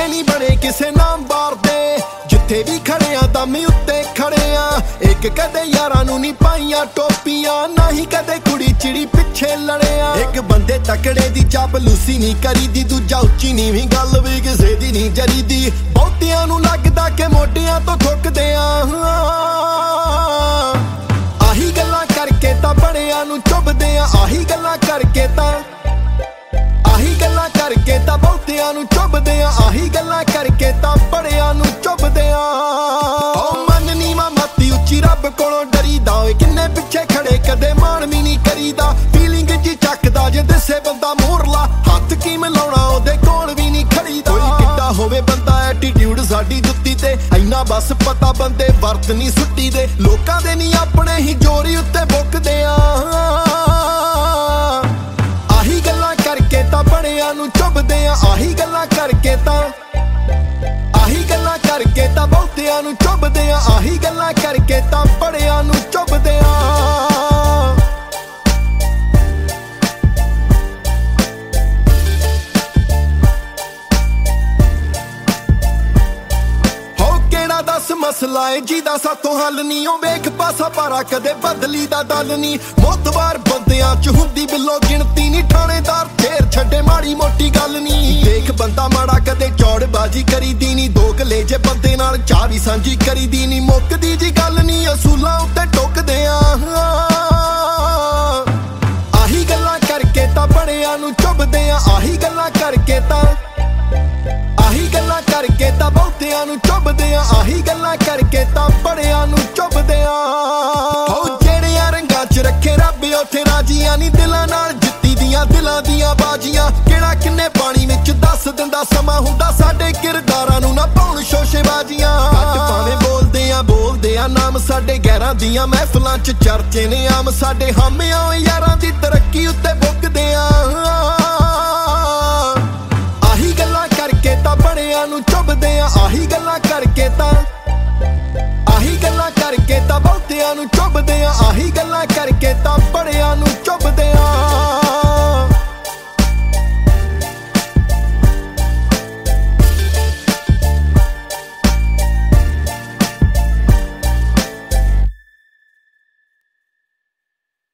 ਪਿੱਛੇ ਨਹੀਂ ਬਣੇ ਕਿਸੇ ਨਾਮ ਬਾਰ ਦੇ, ਜਿੱਥੇ ਵੀ ਖੜੇ ਆ ਦਮ ਉੱਤੇ ਖੜੇ ਆ। ਇੱਕ ਕਦੇ ਯਾਰਾਂ ਨੂੰ ਨਹੀਂ ਪਾਈਆਂ ਟੋਪੀਆਂ, ਨਾ ਹੀ ਕਦੇ ਕੁੜੀ ਚਿੜੀ ਪਿੱਛੇ ਲੜਿਆ। ਇੱਕ ਬੰਦੇ ਤਕੜੇ ਦੀ ਚਾਪਲੂਸੀ ਨਹੀਂ ਕਰੀਦੀ, ਦੂਜਾ ਉੱਚੀ ਨੀਵੀਂ ਗੱਲ ਵੀ ਕਿਸੇ ਦੀ ਨਹੀਂ ਜਰੀਦੀ। ਬਹੁਤਿਆਂ ਨੂੰ ਲੱਗਦਾ ਕਿ ਮੋਢਿਆਂ ਤੋਂ ਥੁੱਕਦੇ ਆ, ਆਹੀ ਗੱਲਾਂ ਕਰਕੇ ਤਾਂ ਬੜਿਆਂ ਨੂੰ ਚੁੱਭਦੇ ਆ। ਆਹੀ ਗੱਲਾਂ ਕਰਕੇ ਤਾਂ ਬਹੁਤਿਆਂ ਨੂੰ ਚੁੱਭਦੇ ਆ। ਆਹੀ ਗੱਲਾਂ ਕਰਕੇ ਤਾਂ ਬੜਿਆਂ ਨੂੰ ਚੁੱਭਦੇ ਆ। ਓ ਮਨ ਨੀਵਾਂ ਮਾਤੀ ਉੱਚੀ ਰੱਬ ਕੋਲੋਂ ਡਰੀਦਾ, ਓਏ ਕਿੰਨੇ ਪਿੱਛੇ ਖੜੇ ਕਦੇ ਮਾਣ ਵੀ ਨਹੀਂ ਕਰੀਦਾ। ਫੀਲਿੰਗ ਜੀ ਚੱਕਦਾ ਜੇ ਦਿਸੇ ਬੰਦਾ ਮੋਰਲਾ, ਹੱਥ ਕੀ ਮਿਲਾਉਣਾ ਉਹਦੇ ਕੋਲ ਵੀ ਨਹੀਂ ਖੜੀਦਾ। ਕੋਈ ਕਿੱਡਾ ਹੋਵੇ ਬੰਦਾ ਐਟੀਟਿਊਡ ਸਾਡੀ ਜੁੱਤੀ ਤੇ, ਇੰਨਾ ਬਸ ਪਤਾ ਬੰਦੇ ਵਰਤ ਨਹੀਂ ਸੁੱਟੀ ਦੇ। ਲੋਕਾਂ ਦੇ ਨਹੀਂ ਆਪਣੇ ਹੀ ਜੋਰੀ ਉੱਤੇ ਬੁੱਕਦੇ ਆ, ਆਹੀ ਗੱਲਾਂ ਕਰਕੇ ਤਾਂ ਬੜਿਆਂ ਨੂੰ ਚੁੱਭਦੇ ਆ। ਆਹੀ ਗੱਲਾਂ ਕਰਕੇ ਤਾਂ ਬਹੁਤਿਆਂ ਨੂੰ ਚੁੱਭਦੇ ਆ। ਆਹੀ ਗੱਲਾਂ ਕਰਕੇ ਤਾਂ ਬੜਿਆਂ ਨੂੰ ਚੁੱਭਦੇ ਆ। ਦੱਸ ਮਸਲਾ ਏ ਜਿਹਦਾ ਸਾਥੋਂ ਹੱਲ ਨਹੀਂ, ਉਹ ਵੇਖ ਪਾਸਾ ਪਾਰਾ ਕਦੇ ਬਦਲੀ ਦਾ ਦਲ ਨਹੀਂ। ਮੋਤਬਾਰ ਬੰਦਿਆਂ ਚ ਹੁੰਦੀ ਬਿੱਲੋ ਗਿਣਤੀ ਨਹੀਂ, ਥਾਣੇਦਾਰ ਫੇਰ ਛੱਡੇ ਮਾੜੀ ਮੋਟੀ ਗੱਲ ਨਹੀਂ। ਦੇਖ ਬੰਦਾ ਮਾੜਾ ਕਦੇ ਚੌੜਬਾਜੀ ਕਰੀਦੀ ਨਹੀਂ, ਦੋਗਲੇ ਜੇ ਬੰਦੇ ਨਾਲ ਚਾਹ ਵੀ ਸਾਂਝੀ ਕਰੀਦੀ ਨਹੀਂ। ਮੁੱਕਦੀ ਜੀ ਗੱਲ ਨਹੀਂ, ਅਸੂਲਾਂ ਉੱਤੇ ਟੁੱਕਦੇ ਆ। ਆਹੀ ਗੱਲਾਂ ਕਰਕੇ ਤਾਂ ਬੜਿਆਂ ਨੂੰ ਚੁੱਭਦੇ ਆ। ਆਹੀ ਗੱਲਾਂ ਕਰਕੇ ਤਾਂ ਬਹੁਤਿਆਂ ਨੂੰ ਚੁੱਭਦੇ ਆ। ਆਹੀ ਗੱਲਾਂ ਕਰਕੇ ਤਾਂ ਬੜਿਆਂ ਨੂੰ ਚੁੱਭਦੇ ਆ। ਹੋ ਜਿਹੜਿਆਂ ਰੰਗਾਂ 'ਚ ਰੱਖੇ ਰੱਬ ਉੱਥੇ ਰਾਜੀਆਂ ਨਹੀਂ, ਦਿਲਾਂ ਨਾਲ ਜਿੱਤੀ ਦੀਆਂ ਦਿਲਾਂ ਦੀਆਂ ਬਾਜੀਆਂ। ਕਿਹੜਾ ਕਿੰਨੇ ਪਾਣੀ ਵਿੱਚ ਦੱਸ ਦਿੰਦਾ ਸਮਾਂ ਹੁੰਦਾ, ਸਾਡੇ ਕਿਰਦਾਰਾਂ ਨੂੰ ਨਾ ਪਾਉਣ ਸ਼ੋਸ਼ੇਬਾਜ਼ੀਆਂ। ਘੱਟ ਭਾਵੇਂ ਬੋਲਦੇ ਆ ਨਾਮ ਸਾਡੇ, ਗੈਰਾਂ ਦੀਆਂ ਮਹਿਫਲਾਂ 'ਚ ਚਰਚੇ ਨੇ ਆਮ ਸਾਡੇ। ਹਾਮਿਆਂ ਯਾਰਾਂ ਦੀ ਤਰੱਕੀ ਉੱਤੇ ਬੁੱਕਦੇ ਆ, ਆਹੀ ਗੱਲਾਂ ਕਰਕੇ ਤਾਂ ਬੜਿਆਂ ਨੂੰ ਚੁੱਭਦੇ ਆ। ਆਹੀ ਗੱਲਾਂ ਕਰਕੇ ਤਾਂ ਬਹੁਤਿਆਂ ਨੂੰ ਚੁੱਭਦੇ ਆ। ਆਹੀ ਗੱਲਾਂ ਕਰਕੇ ਤਾਂ ਬੜਿਆਂ ਨੂੰ ਚੁੱਭ